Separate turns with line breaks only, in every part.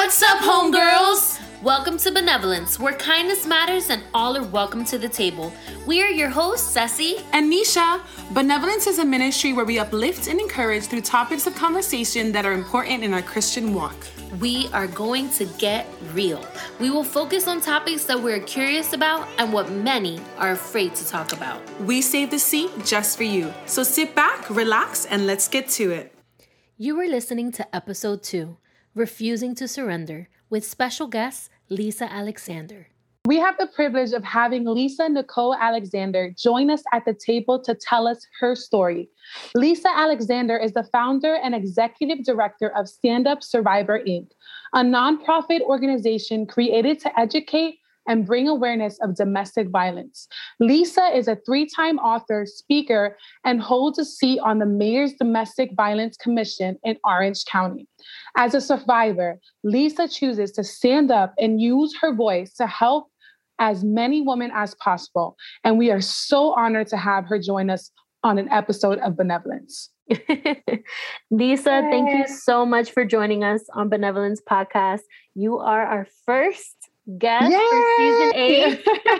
What's up, homegirls? Welcome to Benevolence, where kindness matters and all are welcome to the table. We are your hosts, Ceci
and Nisha. Benevolence is a ministry where we uplift and encourage through topics of conversation that are important in our Christian walk.
We are going to get real. We will focus on topics that we're curious about and what many are afraid to talk about.
We saved the seat just for you. So sit back, relax, and let's get to it.
You are listening to episode 2, Refusing to Surrender, with special guest Lisa Alexander.
We have the privilege of having Lisa Nicole Alexander join us at the table to tell us her story. Lisa Alexander is the founder and executive director of Stand Up Survivor, Inc., a nonprofit organization created to educate and bring awareness of domestic violence. Lisa is a 3-time author, speaker, and holds a seat on the Mayor's Domestic Violence Commission in Orange County. As a survivor, Lisa chooses to stand up and use her voice to help as many women as possible. And we are so honored to have her join us on an episode of Benevolence.
Lisa, thank you so much for joining us on Benevolence Podcast. You are our first guest for season 8.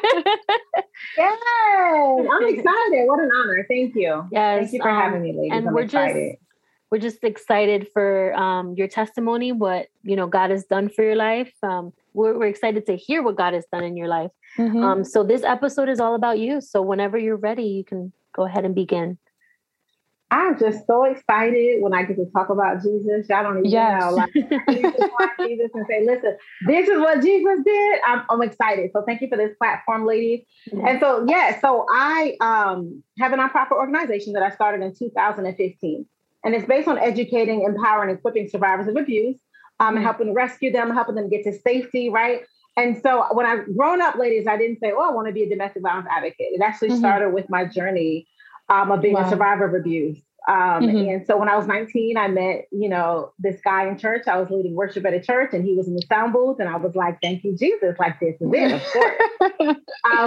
Yes, I'm excited. What an honor. Thank you.
Yes,
thank you for having me, ladies.
And we're just excited for your testimony, what God has done for your life. We're excited to hear what God has done in your life.
Mm-hmm.
So this episode is all about you. So whenever you're ready, you can go ahead and begin.
I'm just so excited when I get to talk about Jesus. Y'all don't even know. Like, I just want Jesus and say, listen, this is what Jesus did. I'm excited. So thank you for this platform, ladies. Mm-hmm. And so I have a nonprofit organization that I started in 2015. And it's based on educating, empowering, and equipping survivors of abuse, and helping rescue them, helping them get to safety, right? And so when I've grown up, ladies, I didn't say, I want to be a domestic violence advocate. It actually started with my journey of being a survivor of abuse. And so when I was 19, I met, this guy in church. I was leading worship at a church and he was in the sound booth. And I was like, thank you, Jesus. Like, this is it, of course.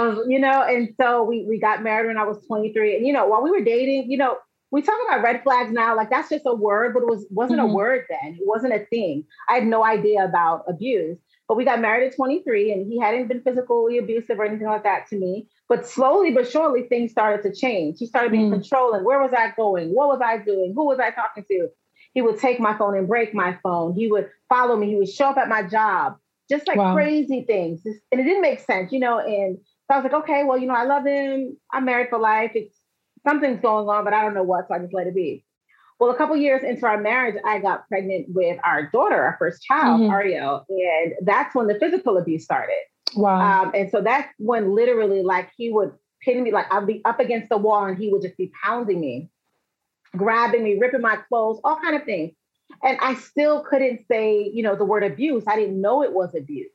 And so we got married when I was 23. And, while we were dating, we talk about red flags now, like that's just a word, but it wasn't a word then. It wasn't a thing. I had no idea about abuse. But we got married at 23 and he hadn't been physically abusive or anything like that to me. But slowly but surely, things started to change. He started being controlling. Where was I going? What was I doing? Who was I talking to? He would take my phone and break my phone. He would follow me. He would show up at my job, just like crazy things. And it didn't make sense, And so I was like, okay, well, I love him. I'm married for life. Something's going on, but I don't know what. So I just let it be. Well, a couple years into our marriage, I got pregnant with our daughter, our first child, Ariel. And that's when the physical abuse started.
Wow.
And so that's when literally he would pin me, I'd be up against the wall and he would just be pounding me, grabbing me, ripping my clothes, all kind of things. And I still couldn't say, the word abuse. I didn't know it was abuse.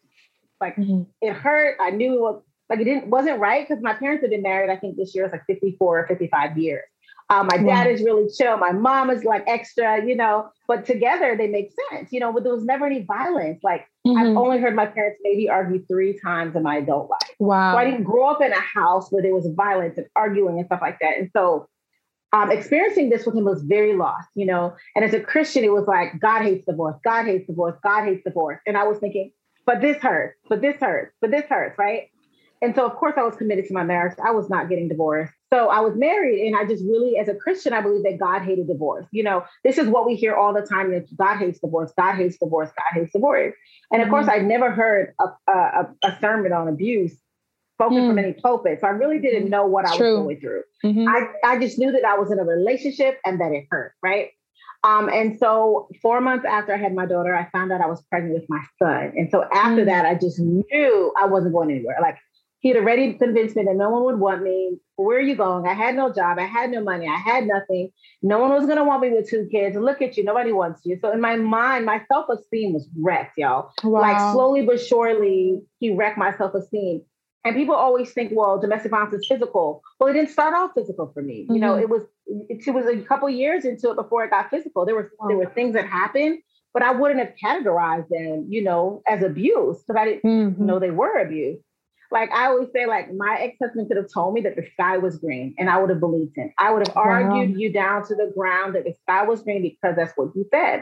It hurt. I knew it was wasn't right because my parents had been married. I think this year is 54 or 55 years. My dad is really chill. My mom is extra, but together they make sense, but there was never any violence. I've only heard my parents maybe argue 3 times in my adult life.
Wow.
So I didn't grow up in a house where there was violence and arguing and stuff like that. And so experiencing this with him was very lost, and as a Christian, it was like, God hates divorce. God hates divorce. God hates divorce. And I was thinking, but this hurts, but this hurts, but this hurts. Right. And so, of course, I was committed to my marriage. I was not getting divorced. So I was married. And I just really, as a Christian, I believe that God hated divorce. This is what we hear all the time. God hates divorce. God hates divorce. God hates divorce. And of course, I'd never heard a sermon on abuse spoken from any pulpit. So I really didn't know what I was going through. I just knew that I was in a relationship and that it hurt. Right. And so 4 months after I had my daughter, I found out I was pregnant with my son. And so after that, I just knew I wasn't going anywhere. He had already convinced me that no one would want me. Where are you going? I had no job. I had no money. I had nothing. No one was going to want me with 2 kids. And look at you. Nobody wants you. So in my mind, my self-esteem was wrecked, y'all.
Wow.
Slowly but surely, he wrecked my self-esteem. And people always think, well, domestic violence is physical. Well, it didn't start off physical for me. It was a couple years into it before it got physical. There were things that happened, but I wouldn't have categorized them, as abuse because I didn't know they were abuse. I always say, my ex-husband could have told me that the sky was green and I would have believed him. I would have argued you down to the ground that the sky was green because that's what he said.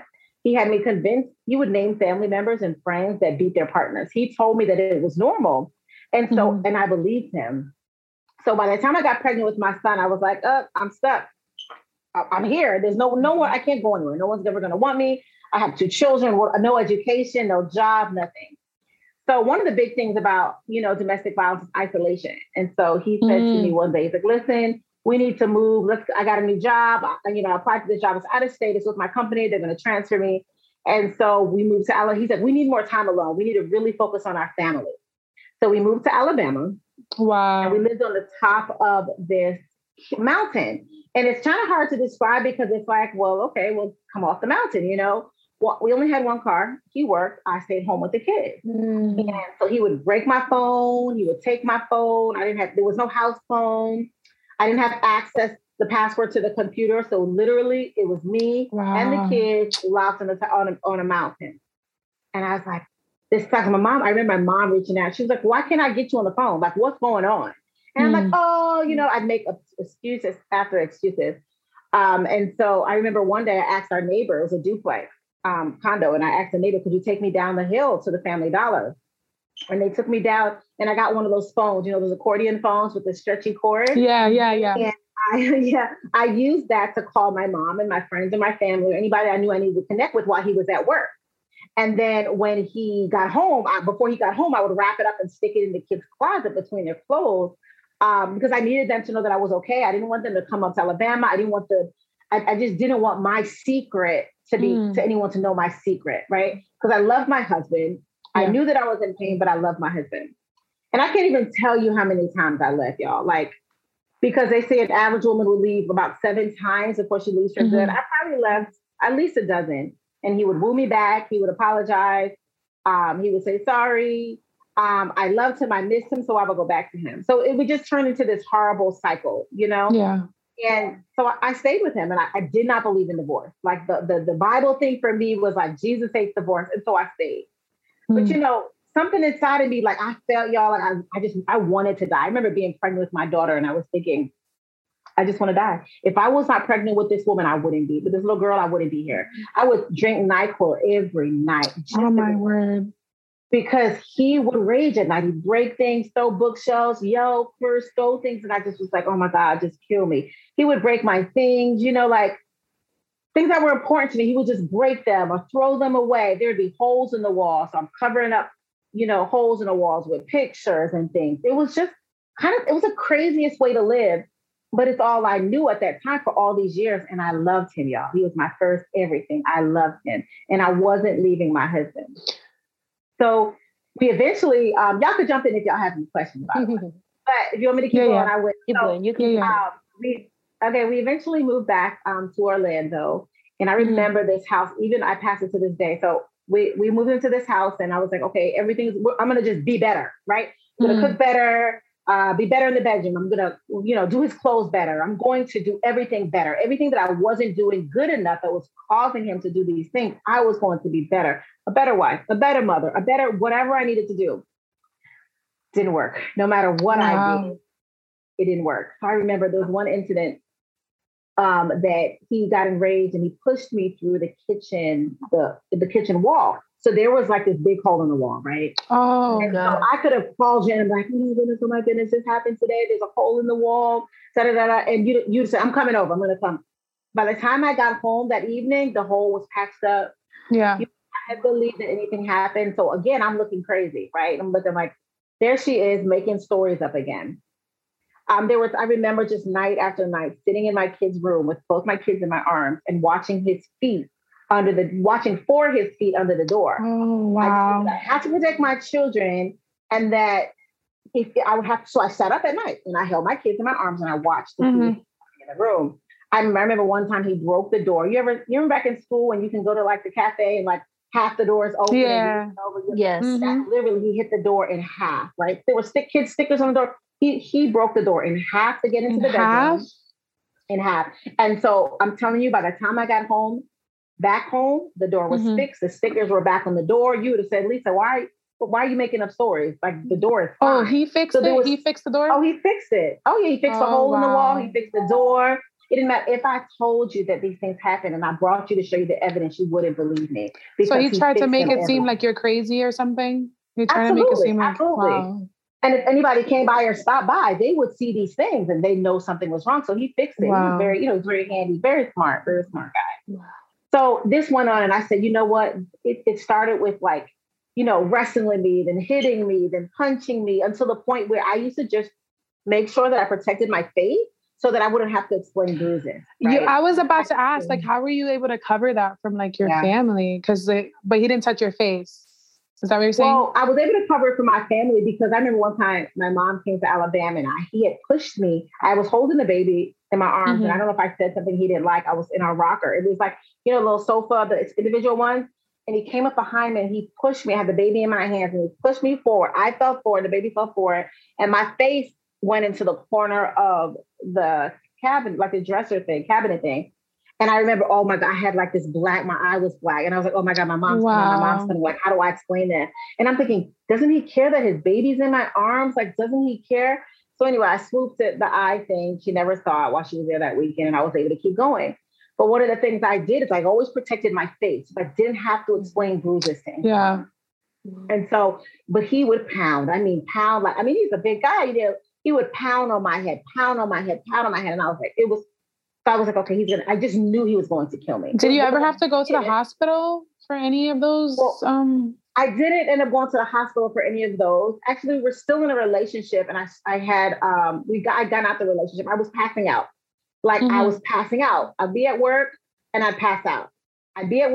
he had me convinced he would name family members and friends that beat their partners. He told me that it was normal. And so, and I believed him. So by the time I got pregnant with my son, I was like, I'm stuck. I'm here. There's no one, I can't go anywhere. No one's ever going to want me. I have 2 children, no education, no job, nothing. So one of the big things about, domestic violence is isolation. And so he said to me one day, he's like, listen, we need to move. I got a new job. I applied for this job. It's out of state. It's with my company. They're going to transfer me. And so we moved to Alabama. He said, we need more time alone. We need to really focus on our family. So we moved to Alabama.
Wow.
And we lived on the top of this mountain. And it's kind of hard to describe because it's like, well, okay, we'll come off the mountain, Well, we only had one car. He worked. I stayed home with the kids. And so he would break my phone. He would take my phone. There was no house phone. I didn't have access, the password to the computer. So literally it was me and the kids locked on a mountain. And I was like, this sucks. I remember my mom reaching out. She was like, why can't I get you on the phone? Like, what's going on? And I'm like, I'd make excuses after excuses. And so I remember one day I asked our neighbor, it was a duplex condo. And I asked the neighbor, could you take me down the hill to the Family Dollar? And they took me down and I got one of those phones, those accordion phones with the stretchy cord.
Yeah.
And I used that to call my mom and my friends and my family or anybody I knew I needed to connect with while he was at work. And then when he got home, before he got home, I would wrap it up and stick it in the kids' closet between their clothes because I needed them to know that I was okay. I didn't want them to come up to Alabama. I just didn't want my secret to be to anyone to know my secret, right? Because I love my husband. Yeah. I knew that I was in pain, but I love my husband. And I can't even tell you how many times I left, y'all. Because they say an average woman will leave about 7 times before she leaves for good. I probably left at least a dozen. And he would woo me back. He would apologize. He would say sorry. I loved him. I missed him. So I would go back to him. So it would just turn into this horrible cycle,
Yeah.
And so I stayed with him and I did not believe in divorce. Like the Bible thing for me was like, Jesus hates divorce. And so I stayed. But something inside of me, like I felt y'all, like I wanted to die. I remember being pregnant with my daughter and I was thinking, I just want to die. If I was not pregnant with this woman, I wouldn't be. With this little girl, I wouldn't be here. I would drink NyQuil every night.
Oh my word.
Because he would rage at night. He'd break things, throw bookshelves, yell, curse, throw things. And I just was like, oh my God, just kill me. He would break my things, like things that were important to me. He would just break them or throw them away. There'd be holes in the wall. So I'm covering up, holes in the walls with pictures and things. It was just it was the craziest way to live. But it's all I knew at that time for all these years. And I loved him, y'all. He was my first everything. I loved him. And I wasn't leaving my husband. So we eventually, y'all could jump in if y'all have any questions about it. But if you want me to keep going, I will.
Keep going. You can.
We eventually moved back to Orlando. And I remember this house, even I pass it to this day. So we moved into this house and I was like, okay, I'm going to just be better, right? I'm going to cook better. Be better in the bedroom. I'm going to, do his clothes better. I'm going to do everything better. Everything that I wasn't doing good enough that was causing him to do these things, I was going to be better. A better wife, a better mother, a better whatever I needed to do. Didn't work. No matter what I did, it didn't work. So I remember there was one incident that he got enraged and he pushed me through the kitchen wall. So there was like this big hole in the wall, right?
Oh,
and
God.
So I could have called Jen and be like, oh my goodness, this happened today. There's a hole in the wall. And you'd say, I'm coming over. I'm going to come. By the time I got home that evening, the hole was patched up.
Yeah.
I believe that anything happened. So again, I'm looking crazy, right? I'm looking like, there she is making stories up again. I remember just night after night sitting in my kid's room with both my kids in my arms and watching his feet watching for his feet under the door.
Oh, wow.
I had to protect my children and that so I sat up at night and I held my kids in my arms and I watched the feet in the room. I remember one time he broke the door. You remember back in school when you can go to like the cafe and like half the door is open?
Yeah.
Yes.
Literally he hit the door in half, right? There were kids stickers on the door. He broke the door in half to get into the bedroom. In half. And so I'm telling you, by the time I got back home, the door was fixed. The stickers were back on the door. You would have said, Lisa, why are you making up stories? Like the door is fine.
Oh, he fixed it? He fixed the door?
Oh, he fixed it. Oh, yeah. He fixed the hole in the wall. He fixed the door. It didn't matter if I told you that these things happen and I brought you to show you the evidence, you wouldn't believe me.
So he tried to make it seem like you're crazy or something? You're trying to make it seem like, wow.
And if anybody came by or stopped by, they would see these things and they know something was wrong. So he fixed it. Wow. He was very handy, very smart guy. Wow. So this went on and I said, you know what? It started with like, wrestling me, then hitting me, then punching me until the point where I used to just make sure that I protected my face so that I wouldn't have to explain bruises. Right?
I was about to ask, like, how were you able to cover that from like your family? But he didn't touch your face. Is that what you're saying?
Well, I was able to cover it for my family because I remember one time my mom came to Alabama and he had pushed me. I was holding the baby in my arms and I don't know if I said something he didn't like. I was in our rocker. It was like, a little sofa, the individual one. And he came up behind me and he pushed me. I had the baby in my hands and he pushed me forward. I fell forward, the baby fell forward. And my face went into the corner of the cabinet, like the cabinet thing. And I remember, oh my God, I had like this black, my eye was black. And I was like, oh my God, my mom's coming. Like, how do I explain that? And I'm thinking, doesn't he care that his baby's in my arms? Like, doesn't he care? So anyway, I swooped at the eye thing. She never saw it while she was there that weekend. And I was able to keep going. But one of the things I did is I always protected my face. I didn't have to explain bruises to him.
Yeah.
And so, but he would pound. He's a big guy. He would pound on my head. And I was like, okay, I just knew he was going to kill me.
Did you ever have to go to the hospital for any of those?
Well, I didn't end up going to the hospital for any of those. Actually, we were still in a relationship and I got out the relationship. I was passing out. I was passing out. I'd be at work and I'd pass out. And I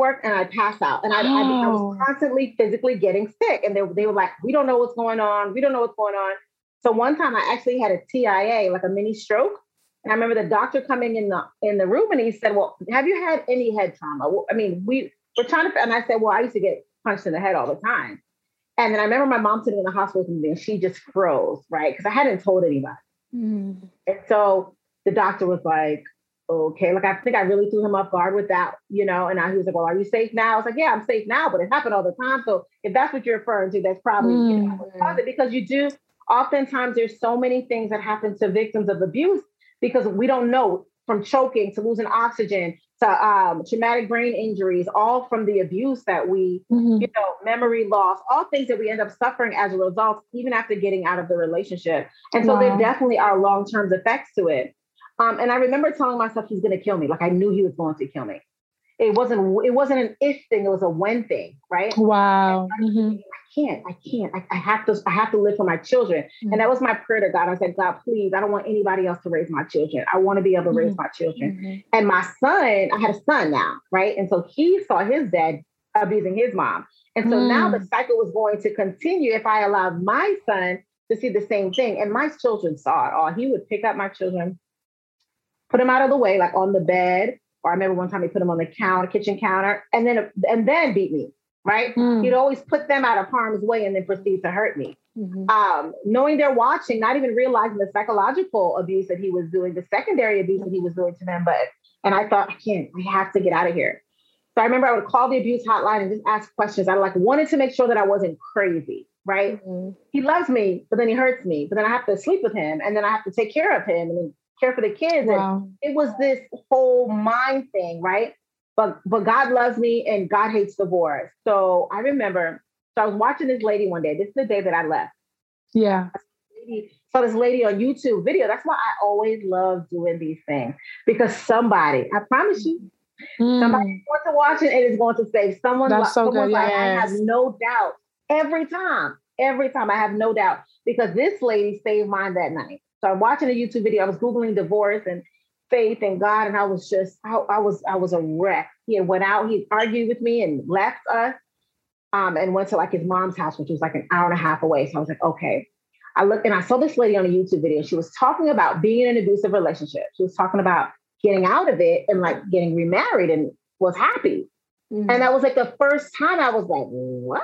was constantly physically getting sick. And they were like, we don't know what's going on. So one time I actually had a TIA, like a mini stroke. And I remember the doctor coming in the room and he said, well, have you had any head trauma? Well, I mean, we're trying to, and I said, well, I used to get punched in the head all the time. And then I remember my mom sitting in the hospital with me and she just froze, right? Because I hadn't told anybody. And so the doctor was like, okay, I think I really threw him off guard with that, and he was like, well, are you safe now? I was like, yeah, I'm safe now, but it happened all the time. So if that's what you're referring to, that's probably, because you do, oftentimes there's so many things that happen to victims of abuse because we don't know, from choking to losing oxygen to traumatic brain injuries, all from the abuse that we, memory loss, all things that we end up suffering as a result, even after getting out of the relationship. And so there definitely are long-term effects to it. And I remember telling myself he's going to kill me. Like I knew he was going to kill me. It wasn't an if thing. It was a when thing. Right.
Wow.
I can't. I have to live for my children. And that was my prayer to God. I said, God, please, I don't want anybody else to raise my children. I want to be able to raise my children. And my son, I had a son now. Right. And so he saw his dad abusing his mom. And so now the cycle was going to continue if I allowed my son to see the same thing. And my children saw it all. He would pick up my children, put them out of the way, like on the bed. Or I remember one time he put them on the kitchen counter, and then beat me, right? He'd always put them out of harm's way and then proceed to hurt me. Knowing they're watching, not even realizing the psychological abuse that he was doing, the secondary abuse that he was doing to them. And I thought, I have to get out of here. So I remember I would call the abuse hotline and just ask questions. I wanted to make sure that I wasn't crazy, right? He loves me, but then he hurts me. But then I have to sleep with him, and then I have to take care of him, and then care for the kids. Wow. And it was this whole mind thing, right? But God loves me and God hates divorce. So I remember, I was watching this lady one day. This is the day that I left.
Yeah.
Saw this lady on YouTube video. That's why I always love doing these things, because somebody, I promise you, somebody wants to watch it and is going to save someone.
That's so good.
Yes. I have no doubt. Every time I have no doubt, because this lady saved mine that night. So I'm watching a YouTube video. I was Googling divorce and faith and God. And I was just, I was a wreck. He had went out, he argued with me and left us and went to like his mom's house, which was like an hour and a half away. So I was like, okay. I looked and I saw this lady on a YouTube video. She was talking about being in an abusive relationship. She was talking about getting out of it and like getting remarried and was happy. And that was like the first time I was like, what?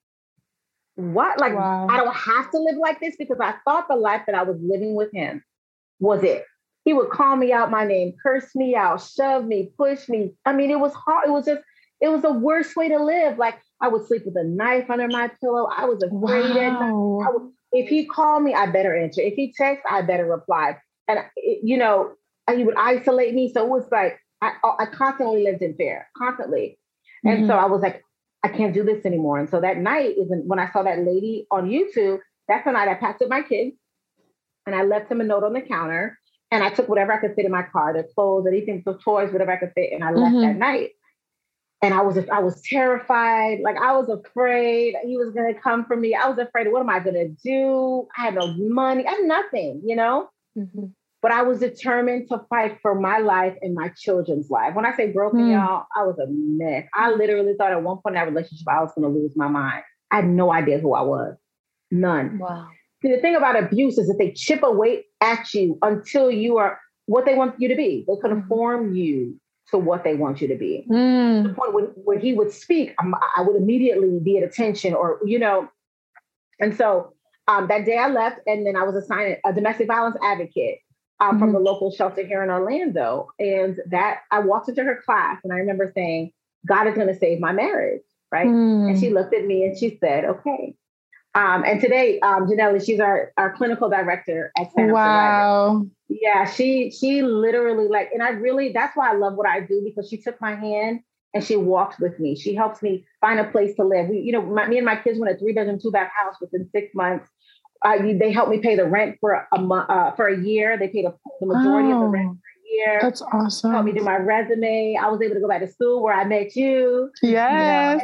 Like, wow. I don't have to live like this, because I thought the life that I was living with him was it. He would call me out my name, curse me out, shove me, push me. I mean, it was hard. It was the worst way to live. Like I would sleep with a knife under my pillow. I was afraid. If he called me, I better answer. If he texts, I better reply. And he would isolate me. So it was like, I constantly lived in fear, constantly. And so I was like, I can't do this anymore. And so that night, when I saw that lady on YouTube, that's the night I packed up my kids and I left them a note on the counter. And I took whatever I could fit in my car, their clothes, anything, the toys, whatever I could fit. And I left that night. And I was terrified. Like, I was afraid he was going to come for me. I was afraid, what am I going to do? I had no money. I had nothing, you know? But I was determined to fight for my life and my children's life. When I say broken, y'all, I was a mess. I literally thought at one point in that relationship, I was going to lose my mind. I had no idea who I was. None. Wow. See, the thing about abuse is that they chip away at you until you are what they want you to be. They conform you to what they want you to be. To the point when he would speak, I would immediately be at attention, or, you know. And so that day I left, and then I was assigned a domestic violence advocate from the local shelter here in Orlando. And that I walked into her class, and I remember saying, God is going to save my marriage, right? And she looked at me and she said, okay. And today, Janelle, she's our clinical director at Stand Up Survivor. Yeah, she literally and that's why I love what I do, because she took my hand and she walked with me. She helps me find a place to live. Me and my kids went a 3-bedroom, 2-bath house within 6 months. They helped me pay the rent for a year. They paid the majority of the rent for a year.
That's awesome.
Helped me do my resume. I was able to go back to school where I met you.
Yes.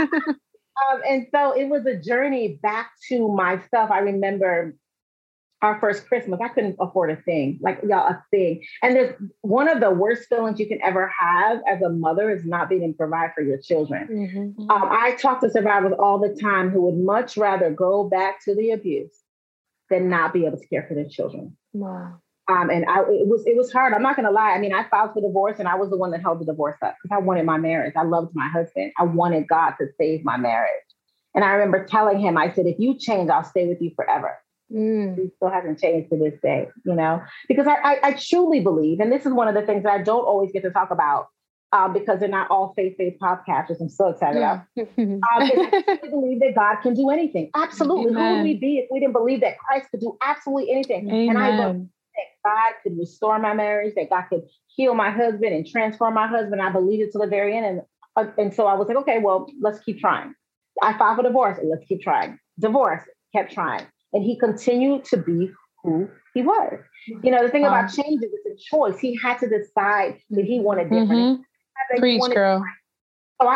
And so it was a journey back to myself. I remember our first Christmas, I couldn't afford a thing, a thing. And there's one of the worst feelings you can ever have as a mother is not being able to provide for your children. I talk to survivors all the time who would much rather go back to the abuse than not be able to care for their children. Wow. And it was hard. I'm not going to lie. I mean, I filed for divorce, and I was the one that held the divorce up because I wanted my marriage. I loved my husband. I wanted God to save my marriage. And I remember telling him, I said, if you change, I'll stay with you forever. He still hasn't changed to this day, because I truly believe, and this is one of the things that I don't always get to talk about because they're not all faith-based podcasters. I'm so excited about. I believe that God can do anything. Absolutely. Amen. Who would we be if we didn't believe that Christ could do absolutely anything? Amen. And I believe that God could restore my marriage, that God could heal my husband and transform my husband. I believe it to the very end. And so I was like, okay, well, let's keep trying. I filed for divorce. Let's keep trying. Divorce, kept trying. And he continued to be who he was. The thing about change is it's a choice. He had to decide that he wanted different.
Preach, girl.
So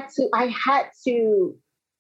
I had to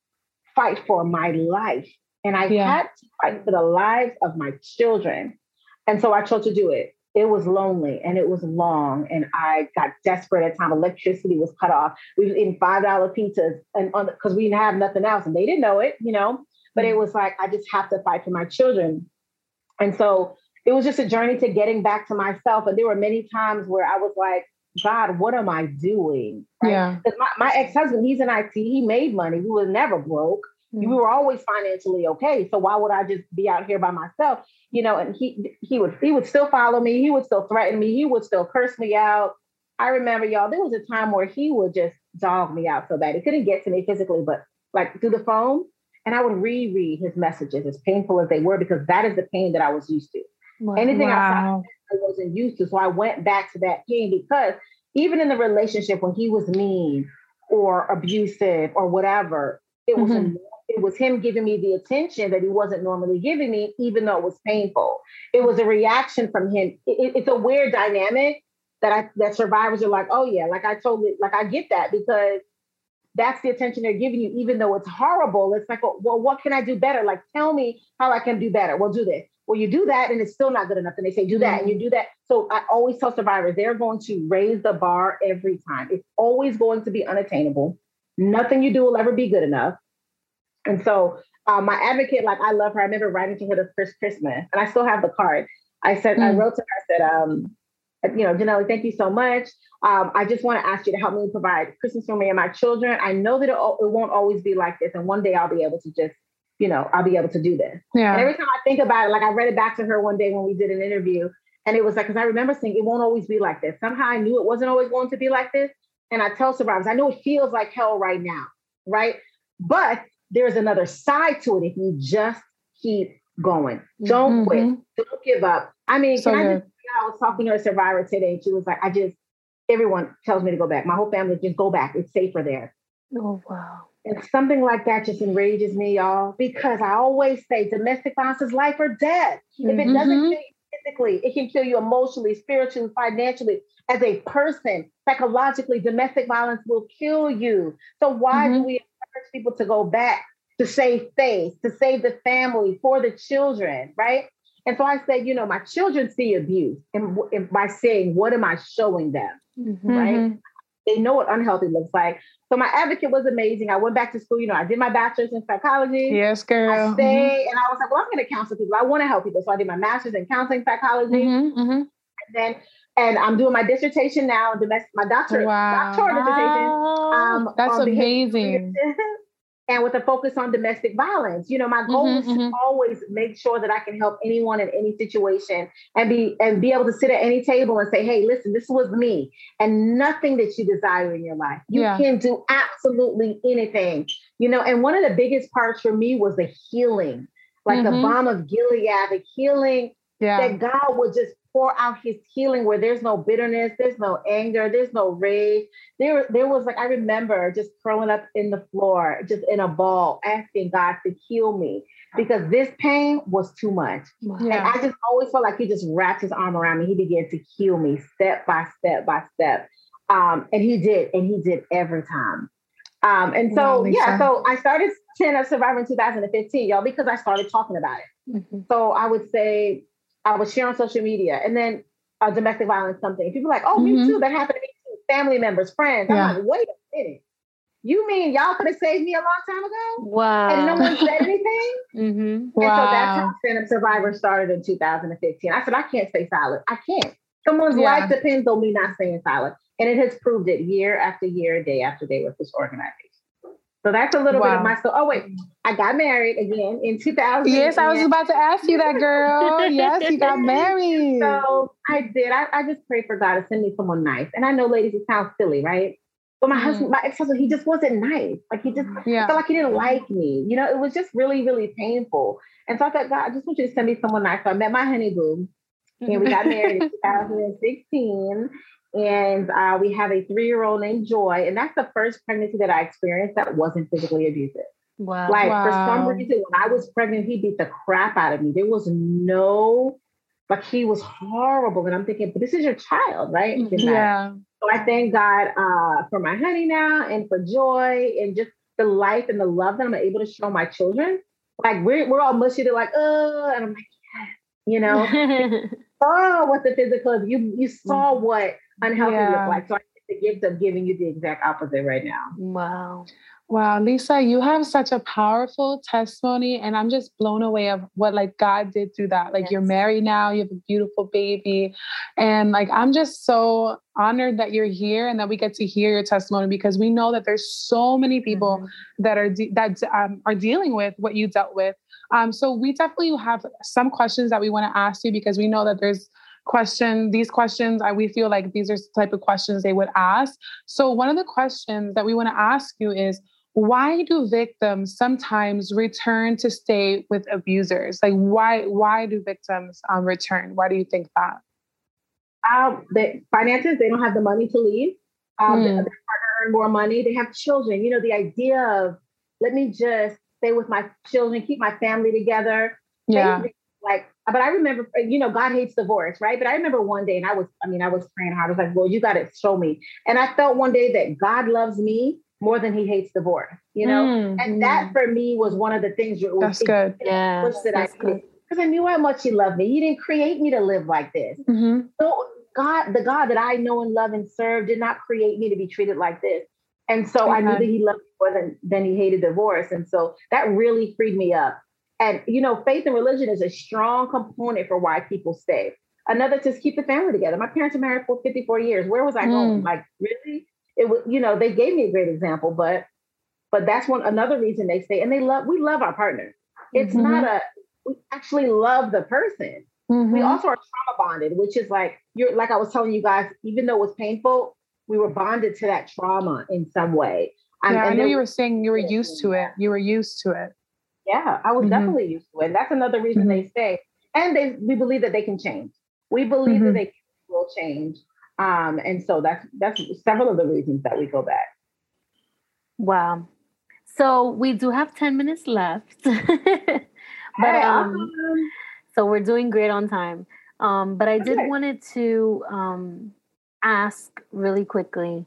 fight for my life. And I had to fight for the lives of my children. And so I chose to do it. It was lonely and it was long. And I got desperate at times. Electricity was cut off. We were eating $5 pizzas because we didn't have nothing else. And they didn't know it, But it was like, I just have to fight for my children. And so it was just a journey to getting back to myself. And there were many times where I was like, God, what am I doing? Right? Yeah. Because my ex-husband, he's in IT. He made money. We was never broke. We were always financially okay. So why would I just be out here by myself? And he would still follow me. He would still threaten me. He would still curse me out. I remember, y'all, there was a time where he would just dog me out so bad. He couldn't get to me physically, but through the phone. And I would reread his messages, as painful as they were, because that is the pain that I was used to. Wow. Anything outside I wasn't used to. So I went back to that pain, because even in the relationship when he was mean or abusive or whatever, it was him giving me the attention that he wasn't normally giving me, even though it was painful. It was a reaction from him. It's a weird dynamic that survivors are like, oh yeah, I get that, because that's the attention they're giving you, even though it's horrible. It's like, well, what can I do better? Tell me how I can do better. Well, do this. Well, you do that and it's still not good enough. And they say, do that and you do that. So I always tell survivors, they're going to raise the bar every time. It's always going to be unattainable. Nothing you do will ever be good enough. And so my advocate, I love her. I remember writing to her the first Christmas, and I still have the card. I wrote to her, I said, Janelle, thank you so much. I just want to ask you to help me provide Christmas for me and my children. I know that it won't always be like this. And one day I'll be able to just, I'll be able to do this. Yeah. And every time I think about it, I read it back to her one day when we did an interview, and it was because I remember saying it won't always be like this. Somehow I knew it wasn't always going to be like this. And I tell survivors, I know it feels like hell right now, right? But there's another side to it if you just keep going. Don't quit. Don't give up. I mean, can I just be I was talking to a survivor today, and she was like, everyone tells me to go back. My whole family, just go back. It's safer there.
Oh, wow.
And something like that just enrages me, y'all, because I always say domestic violence is life or death. If it doesn't kill you physically, it can kill you emotionally, spiritually, financially. As a person, psychologically, domestic violence will kill you. So why do we encourage people to go back to save face, to save the family, for the children, right? And so I said, my children see abuse, and by saying, what am I showing them, right? They know what unhealthy looks like. So my advocate was amazing. I went back to school. I did my bachelor's in psychology.
Yes, girl.
I stayed, and I was like, well, I'm going to counsel people. I want to help people. So I did my master's in counseling psychology. And I'm doing my dissertation now, my doctorate dissertation.
That's amazing.
And with a focus on domestic violence. My goal is to always make sure that I can help anyone in any situation and be able to sit at any table and say, hey, listen, this was me, and nothing that you desire in your life. You can do absolutely anything, and one of the biggest parts for me was the healing, like the balm of Gilead, the healing that God would just pour out his healing where there's no bitterness, there's no anger, there's no rage. There was I remember just curling up in the floor, just in a ball, asking God to heal me because this pain was too much. And I just always felt like he just wrapped his arm around me. He began to heal me step by step by step. And he did every time. And so, so I started Stand Up Survivor in 2015, y'all, because I started talking about it. So I would say, I would share on social media, and then domestic violence, something. People are like, oh, me too. That happened to me too. Family members, friends. I'm like, wait a minute. You mean y'all could have saved me a long time ago?
Wow.
And no one said anything? And so that's how Stand Up Survivor started in 2015. I said, I can't stay silent. I can't. Someone's life depends on me not staying silent. And it has proved it year after year, day after day with this organization. So that's a little bit of my story. Oh, wait. I got married again in 2000.
Yes, I was about to ask you that, girl. Yes, you got married.
So I did. I just prayed for God to send me someone nice. And I know, ladies, it sounds silly, right? But my husband, my ex-husband, he just wasn't nice. Like, he just felt like he didn't like me. It was just really, really painful. And so I thought, God, I just want you to send me someone nice. So I met my honeymoon, and we got married in 2016. And we have a 3-year-old named Joy. And that's the first pregnancy that I experienced that wasn't physically abusive.
Wow.
For some reason, when I was pregnant, he beat the crap out of me. There was he was horrible. And I'm thinking, but this is your child, right?
Yeah.
So I thank God for my honey now, and for Joy, and just the life and the love that I'm able to show my children. Like, we're all mushy. They're like, and I'm like, oh, what the physical, you saw what unhealthy look like. So I get the gift of giving you the exact opposite right now.
Wow, Lisa, you have such a powerful testimony, and I'm just blown away of what God did through that. You're married now, you have a beautiful baby, and I'm just so honored that you're here and that we get to hear your testimony, because we know that there's so many people that are dealing with what you dealt with. So we definitely have some questions that we want to ask you, because we know that there's these questions, we feel like these are the type of questions they would ask. So one of the questions that we want to ask you is, why do victims sometimes return to stay with abusers? Why do victims return? Why do you think that?
The finances, they don't have the money to leave. Their partner earn more money. They have children. The idea of, let me just stay with my children, keep my family together.
Yeah.
But I remember, God hates divorce, right? But I remember one day, and I was praying hard. I was like, well, you got to show me. And I felt one day that God loves me more than he hates divorce, and that for me was one of the things
that's good.
Yeah.
Because I knew how much he loved me. He didn't create me to live like this. So the God that I know and love and serve did not create me to be treated like this. And so I knew that he loved me more than he hated divorce. And so that really freed me up. And, faith and religion is a strong component for why people stay. Another, just keep the family together. My parents were married for 54 years. Where was I going? Really? It was, they gave me a great example, but that's another reason they stay. And we love our partner. It's not we actually love the person. We also are trauma bonded, which is like I was telling you guys, even though it was painful, we were bonded to that trauma in some way.
I know you were saying you were used to it. You were used to it.
Yeah, I was definitely used to it. And that's another reason they stay. And we believe that they can change. We believe that they will change. And so that's several of the reasons that we go back.
Wow. So we do have 10 minutes left. But so we're doing great on time. But I did wanted to ask really quickly.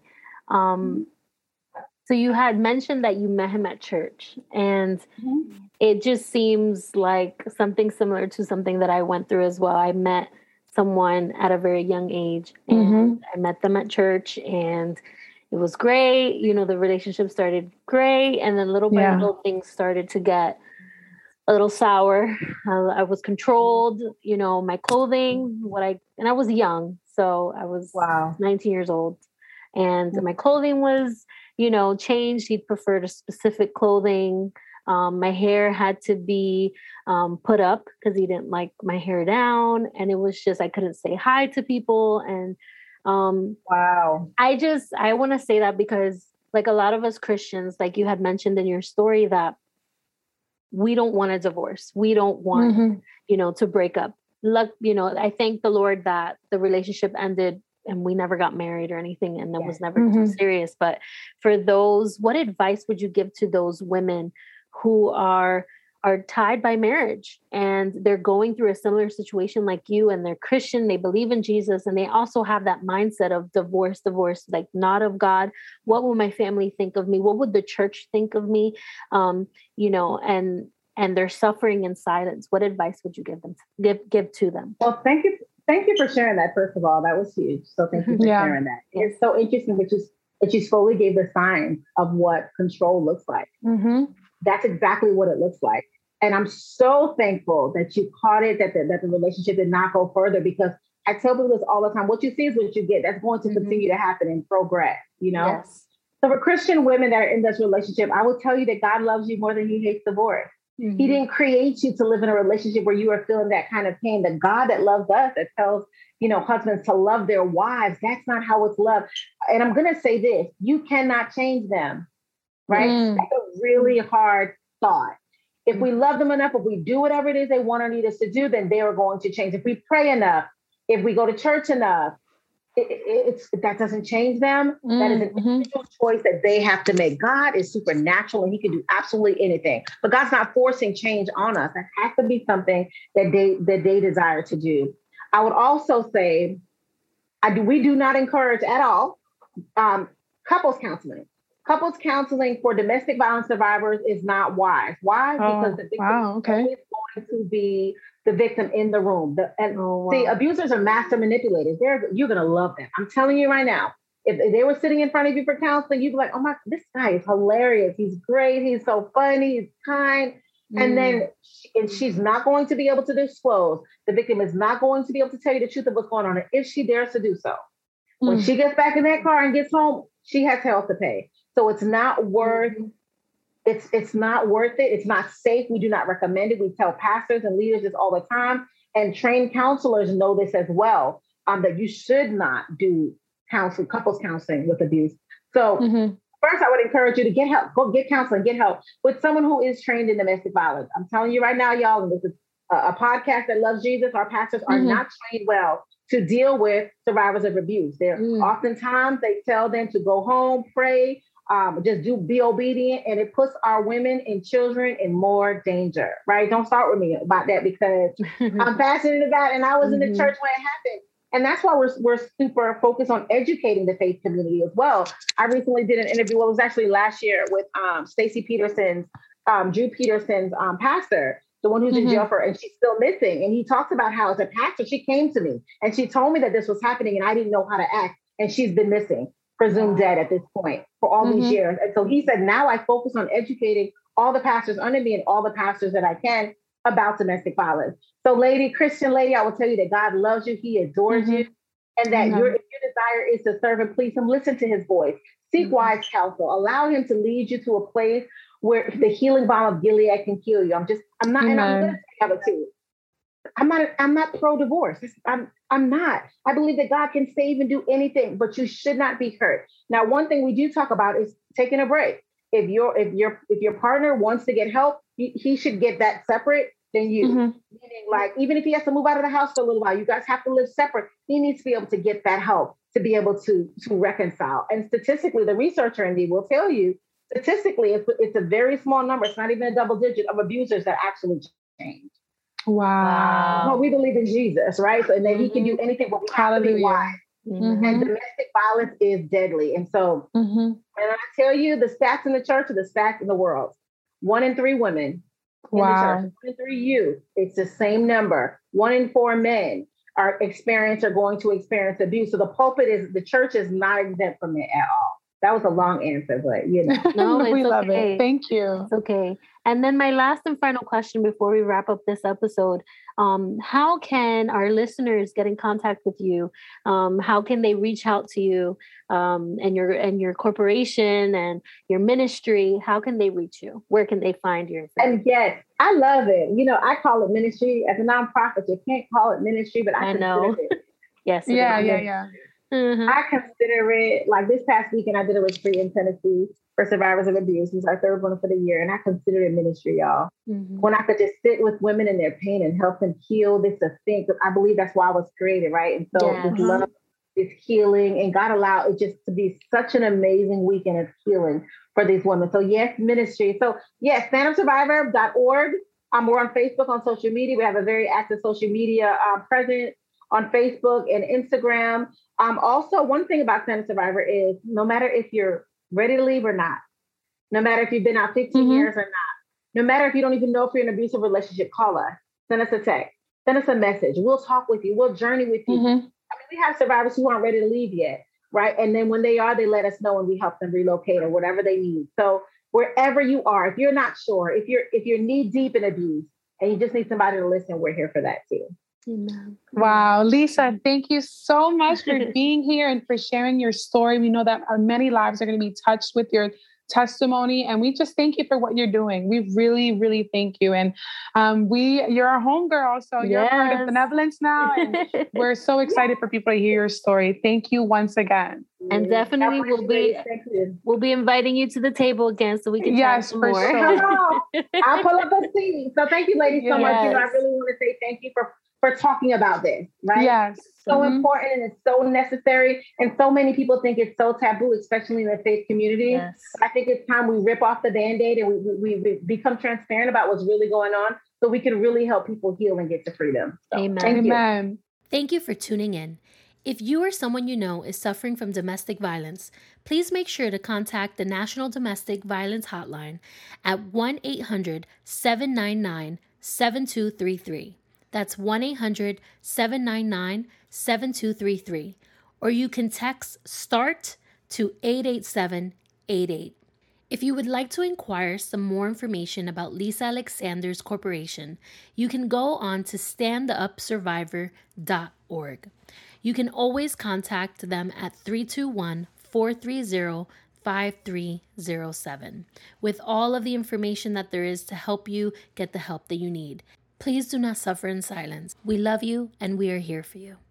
So you had mentioned that you met him at church, and it just seems like something similar to something that I went through as well. I met someone at a very young age, and I met them at church, and it was great. You know, the relationship started great, and then little by little things started to get a little sour. I was controlled, you know, my clothing, and I was young. So I was 19 years old, and my clothing was, you know, changed. He preferred a specific clothing. My hair had to be put up because he didn't like my hair down. And it was just, I couldn't say hi to people. And I want to say that because like a lot of us Christians, like you had mentioned in your story, that we don't want a divorce. We don't want, you know, to break up. You know, I thank the Lord that the relationship ended and we never got married or anything, and it was never too serious. But for those, what advice would you give to those women who are tied by marriage and they're going through a similar situation like you, and they're Christian, they believe in Jesus, and they also have that mindset of divorce, like not of God? What will my family think of me? What would the church think of me? You know, and they're suffering in silence. What advice would you give to them?
Well, thank you. Thank you for sharing that, first of all. That was huge. So thank you for sharing that. It's so interesting that you slowly gave the sign of what control looks like. That's exactly what it looks like. And I'm so thankful that you caught it, that the relationship did not go further, because I tell people this all the time. What you see is what you get. That's going to continue to happen and progress, you know? Yes. So for Christian women that are in this relationship, I will tell you that God loves you more than he hates divorce. He didn't create you to live in a relationship where you are feeling that kind of pain. The God that loves us, that tells, you know, husbands to love their wives, that's not how it's loved. And I'm going to say this, you cannot change them, right? That's a really hard thought. If we love them enough, if we do whatever it is they want or need us to do, then they are going to change. If we pray enough, if we go to church enough, that doesn't change them. That is an individual choice that they have to make. God is supernatural and he can do absolutely anything. But God's not forcing change on us. That has to be something that they desire to do. I would also say, we do not encourage at all couples counseling. Couples counseling for domestic violence survivors is not wise. Why? Because the victim is going to be the victim in the room. See, abusers are master manipulators. You're going to love them. I'm telling you right now, if they were sitting in front of you for counseling, you'd be like, oh my, this guy is hilarious. He's great. He's so funny. He's kind. And then she's not going to be able to disclose. The victim is not going to be able to tell you the truth of what's going on, if she dares to do so. When she gets back in that car and gets home, she has hell to pay. So it's not worth it's not worth it. It's not safe. We do not recommend it. We tell pastors and leaders this all the time, and trained counselors know this as well, that you should not do couples counseling with abuse. So first, I would encourage you to get help. Go get counseling, get help with someone who is trained in domestic violence. I'm telling you right now, y'all, and this is a podcast that loves Jesus. Our pastors are not trained well to deal with survivors of abuse. Oftentimes they tell them to go home, pray, be obedient, and it puts our women and children in more danger, right? Don't start with me about that, because I'm passionate about it, and I was in the church when it happened. And that's why we're super focused on educating the faith community as well. I recently did an interview, it was actually last year, with Stacey Peterson's, Drew Peterson's pastor, the one who's in jail and she's still missing. And he talks about how, as a pastor, she came to me and she told me that this was happening and I didn't know how to act. And she's been missing, presumed dead at this point for all these years. And so he said, now I focus on educating all the pastors under me and all the pastors that I can about domestic violence. So Christian lady, I will tell you that God loves you. He adores you. And that if your desire is to serve and please him, listen to his voice. Seek wise counsel. Allow him to lead you to a place where the healing balm of Gilead can heal you. I'm not, and I'm going to have it too. I'm not pro-divorce. I'm not. I believe that God can save and do anything, but you should not be hurt. Now, one thing we do talk about is taking a break. If your partner wants to get help, he should get that separate. than you. Meaning, like, even if he has to move out of the house for a little while, you guys have to live separate. He needs to be able to get that help to be able to reconcile. And statistically, the researcher in me will tell you, statistically, it's a very small number. It's not even a double digit of abusers that actually change.
Wow.
Well, we believe in Jesus, right? So, and then he can do anything, but we have to be wise. And domestic violence is deadly. And so, and I tell you, the stats in the church are the stats in the world. 1 in 3 women in the church, 1 in 3 youth, it's the same number. 1 in 4 men are going to experience abuse. So the church is not exempt from it at all. That was a long answer, but you know.
No,
we love it. Thank you.
It's okay. And then my last and final question before we wrap up this episode, how can our listeners get in contact with you? How can they reach out to you and your corporation and your ministry? How can they reach you? Where can they find your information?
And yes, I love it. You know, I call it ministry. As a nonprofit, you can't call it ministry, but I know it.
Yes.
Yeah.
I consider it, like this past weekend, I did a retreat in Tennessee for survivors of abuse. It was our 3rd one for the year. And I consider it ministry, y'all. When I could just sit with women in their pain and help them heal, this is a thing. I believe that's why I was created, right? And so this love, this healing, and God allowed it just to be such an amazing weekend of healing for these women. So yes, ministry. So yes, standupsurvivor.org. We're on Facebook, on social media. We have a very active social media presence on Facebook and Instagram. Also, one thing about Stand Up Survivor is no matter if you're ready to leave or not, no matter if you've been out 15 years or not, no matter if you don't even know if you're in an abusive relationship, call us, send us a text, send us a message. We'll talk with you. We'll journey with you. I mean, we have survivors who aren't ready to leave yet, right? And then when they are, they let us know and we help them relocate or whatever they need. So wherever you are, if you're not sure, if you're knee deep in abuse and you just need somebody to listen, we're here for that too.
Amen.
Wow, Lisa, thank you so much for being here and for sharing your story. We know that many lives are going to be touched with your testimony, and we just thank you for what you're doing. We really, really thank you. And you're our homegirl, so you're part of Benevolence now, and we're so excited for people to hear your story. Thank you once again.
And definitely we'll be inviting you to the table again so we can chat some more.
Sure.
I'll pull up a seat. So thank you, ladies, so much. You know, I really want to say thank you for talking about this, right?
Yes.
So important and it's so necessary. And so many people think it's so taboo, especially in the faith community. Yes. I think it's time we rip off the Band-Aid and we become transparent about what's really going on so we can really help people heal and get to freedom. So,
Amen.
Thank you for tuning in. If you or someone you know is suffering from domestic violence, please make sure to contact the National Domestic Violence Hotline at 1-800-799-7233. That's 1-800-799-7233. Or you can text START to 88788. If you would like to inquire some more information about Lisa Alexander's corporation, you can go on to standupsurvivor.org. You can always contact them at 321-430-5307 with all of the information that there is to help you get the help that you need. Please do not suffer in silence. We love you and we are here for you.